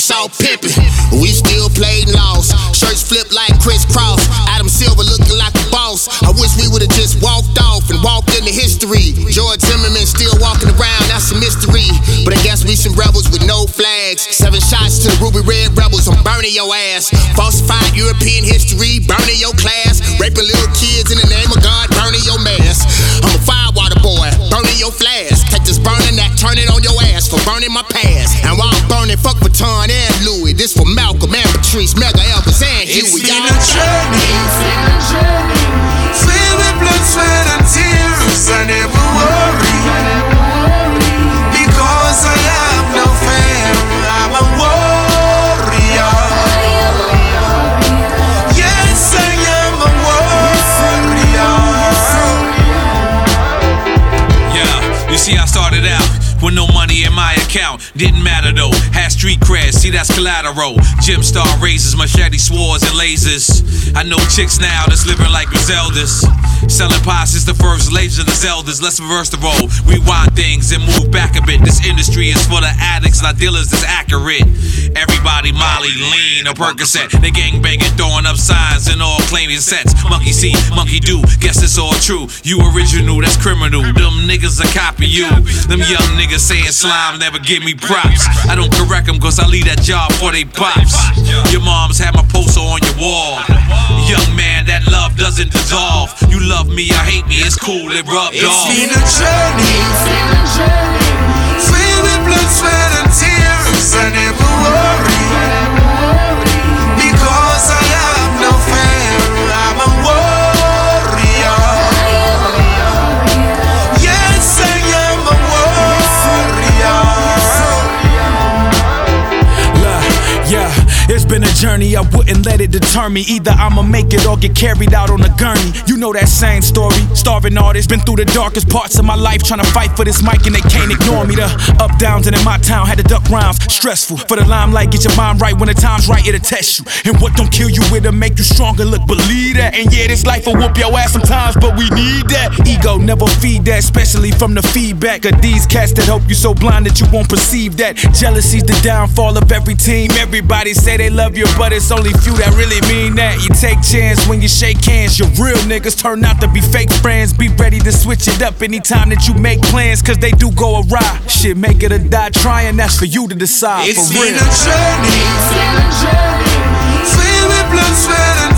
Folks all pimpin', we still played and lost. Shirts flipped like crisscross. Adam Silver looking like a boss. I wish we would've just walked off and walked into history. George Zimmerman still walking around, that's a mystery. But I guess we some rebels with no flags. 7 shots to the Ruby Red Rebels, I'm burning your ass. Falsified European history, burning your class. Raping little kids in the name of God, burning your mask. I'm a firewater boy, burning your flask. Take this burning that, turn it on your ass for burning my past. And while I'm burning, fuck Vuitton and Louis. This for Malcolm and Patrice, Mega Elvis and Huey. It's been a journey, filled with blood, sweat and tears. I never worry, because I have no fear. I'm a warrior. Yes, I am a warrior. Yeah, you see I started out with no money in my account, didn't matter though. Had street cred, see that's collateral. Gym star razors, machete swords and lasers. I know chicks now that's living like Griseldas. Selling pies since the first Legend of Zeldas. Let's reverse the role, rewind things and move back a bit. This industry is full of addicts, not dealers that's accurate. Everybody Molly, lean, or Percocet. They gang banging, throwing up signs and all claiming sets. Monkey see, monkey do, guess it's all true. You original, that's criminal. Them niggas a copy you. Them young niggas saying slime never give me props. I don't correct them cause I leave that job for they pops. Your mom's had my poster on your wall. Young man, that love doesn't dissolve. You love me, I hate me, it's cool, it rubbed off. It's been a journey, filled with blood, sweat and tears. I never worry, because I have no fear. I'm a warrior. Yes, I am a warrior. Yeah, it's been a journey, I wouldn't let it deter me. Either I'ma make it or get carried out on a gurney. You know that same story, starving artist. Been through the darkest parts of my life, trying to fight for this mic and they can't ignore me. The up, downs, and in my town had to duck rhymes. Stressful, for the limelight, get your mind right. When the time's right, it'll test you. And what don't kill you, it'll make you stronger, look, believe that. And yeah, this life will whoop your ass sometimes, but we need that. Ego, never feed that, especially from the feedback of these cats that hope you so blind that you won't perceive that. Jealousy's the downfall of every team. Everybody say they love you, but it's only few that really mean that. You take chance when you shake hands. Your real niggas turn out to be fake friends. Be ready to switch it up anytime that you make plans, cause they do go awry. Shit, make it or die trying, that's for you to decide. It's for real. been a journey, filled with blood, sweat and